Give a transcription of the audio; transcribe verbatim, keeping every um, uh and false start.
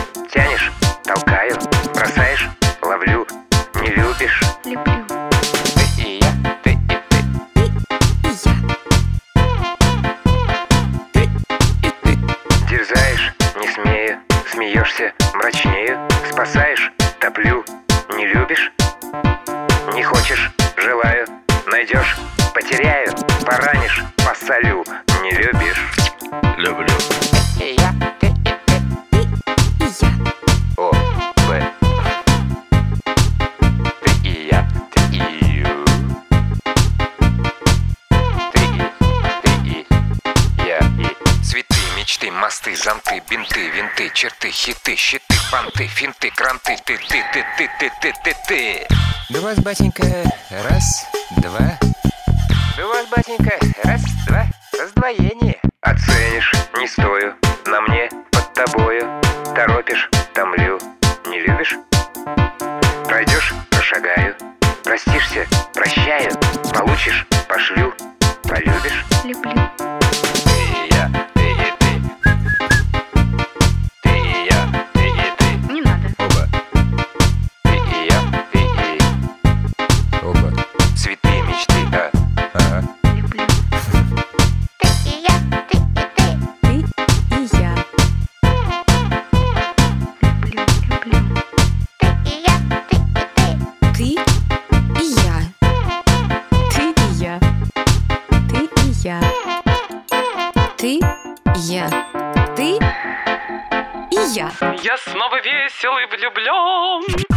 Тянешь, толкаю, бросаешь, ловлю. Не любишь? Люблю. Ты и я, ты и ты. И я. Ты и ты. Дерзаешь, не смею. Смеешься, мрачнею. Спасаешь, топлю. Не любишь? Не хочешь, желаю. Найдешь, потеряю. Поранишь, посолю. Не любишь? Люблю. Ты и я, ты и ты. И я. О, Б. Ты и я, ты и ю. Ты и, ты и, я и. Цветы, мечты, мосты, зонты, бинты, винты, черты, хиты, щиты, понты, финты, кранты. Ты, ты, ты, ты, ты, ты, ты, ты. Да вас, батенька, раз, два. Да у вас, батенька, раз, два, раздвоение. Оценишь, не стою, на мне, под тобою. Торопишь, томлю, не любишь? Пройдешь, прошагаю. Простишься, прощаю. Получишь, пошлю. Полюбишь? Люблю. Ты и я, ты и ты. Ты и я, ты и ты. Не надо. Оба, Ты и я, ты и. оба. Цветы, мечты, а. Ага. Люблю. Ты и я, ты и ты. Ты и я. Люблю, люблю. Ты и я, ты и ты. Ты и я. Ты и я. Ты и я. Ты и я. Ты и я. Я снова весел и влюблен.